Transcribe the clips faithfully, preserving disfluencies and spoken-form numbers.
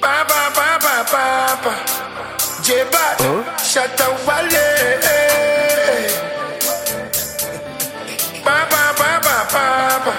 Ba ba ba ba ba ba. J-Bad, shut up, Wale. Ba ba ba ba ba ba.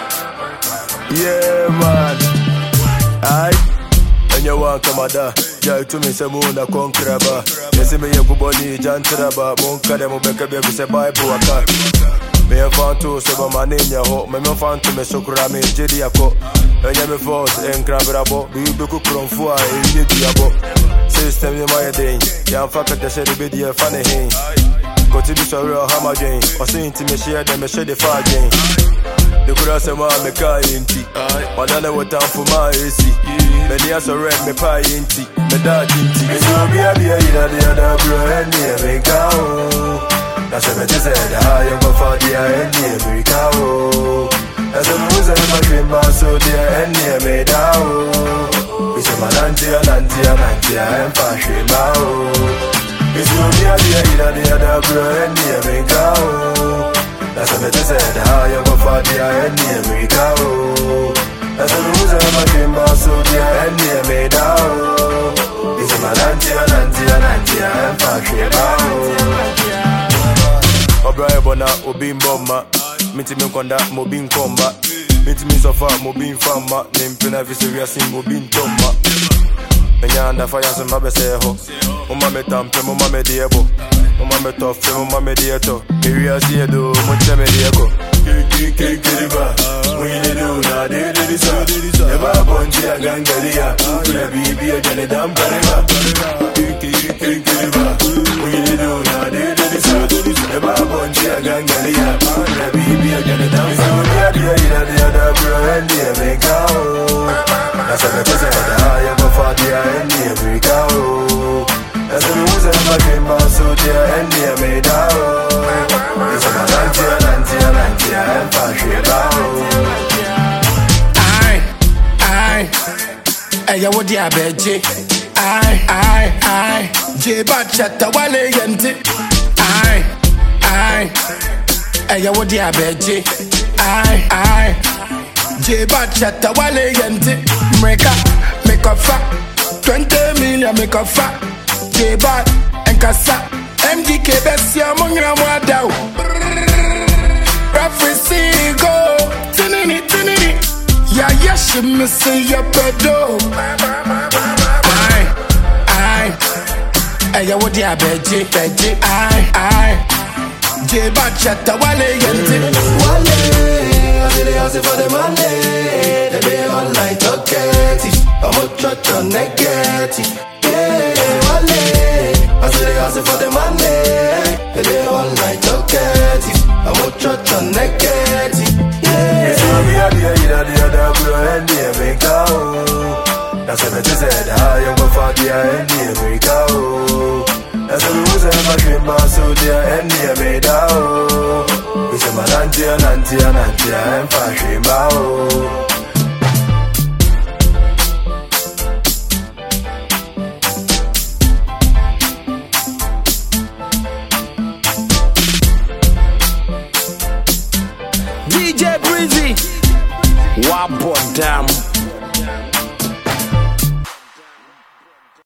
Yeah, man. Aye. And you want come ada. Yeah, to me say muna konkraba. You see me you body jantraba. Monka dem ubeka baby say bye buaka. Me a fan to say my man in your home. Me me fan to me sokura me jedi ako. Enya me force en krabrabo. Bi be ku kronfua e ye diabo. System you my day. Ya fa pete say the be funny hin. Go to be so real hammer gain. Or say inti me share them me share the far gain. The kura say ma me kai inti. Madana what time for my A C. Me dia so red me pie inti. Me da inti. Me so be a be a ida the other bro and near me cow. That's what me just said. I am a for the and near me cow. That's a moose and my dream so dear and near me down. We say my nantia nantia nantia and fashion bow. Me so be a be a ida the other bro and near me cow. That's what me just said. I am a for the and near me cow. That's a loser, my dream so dear and near me down. This is my nantia, nantia, nantia, and fashion bow. Obraya bona, obin bomba. Miti me konda, mobin komba. Miti me sofa, mobin fama. Nimpina viseria sim, mobin tomba. Menya anda fire some babeseho. Mama me tampe, mama me diebo. Mama me tough, mama me dieto. Area siedo, mucha me diego. Kiki kiriba, we need do na de de di sa. Eba bonji a gangalia, kula bibi a jane dam kariba. Kiki kiriba, we need do na de de di sa. Eba bonji a gangalia, kula bibi a jane dam kariba. Dia dia dia da bro and dia me cow. That's a represent I am a father and dia me cow. That's a loser my dream so dear and dia me down. It's a nantia, nantia, nantia, and fashion bow. Aye, aye. Hey, you would ya beji? Aye, aye, aye. J-Bad chatta wale yente. Aye, aye. Hey, you would ya beji? Aye, aye. J-Bad chatta wale yente. Make up, make up fat. Twenty million make up fat. J-Bad and Kasa. M D K Bessia Mungra Wadao. Referee go. Tinini, tinini. Ya yashi missing your pedo. Aye, aye. Hey, ya would ya beji, beji. Aye, aye. J-Bad chatta wale yente. Wale, I see the house for the money. They be all night talkative. I'm a church on negative. Yeah, wale. I see the house for the money. They be all night talkative. I'm a church on negative. Yeah. It's a be a be a ida the other bro and near me cow. That's what me just said. I am a father and near me cow. That's a loser my dream so dear and near me down. We say my nantia, nantia, nantia and fashion bow. D J Breezy, Wabo Dam.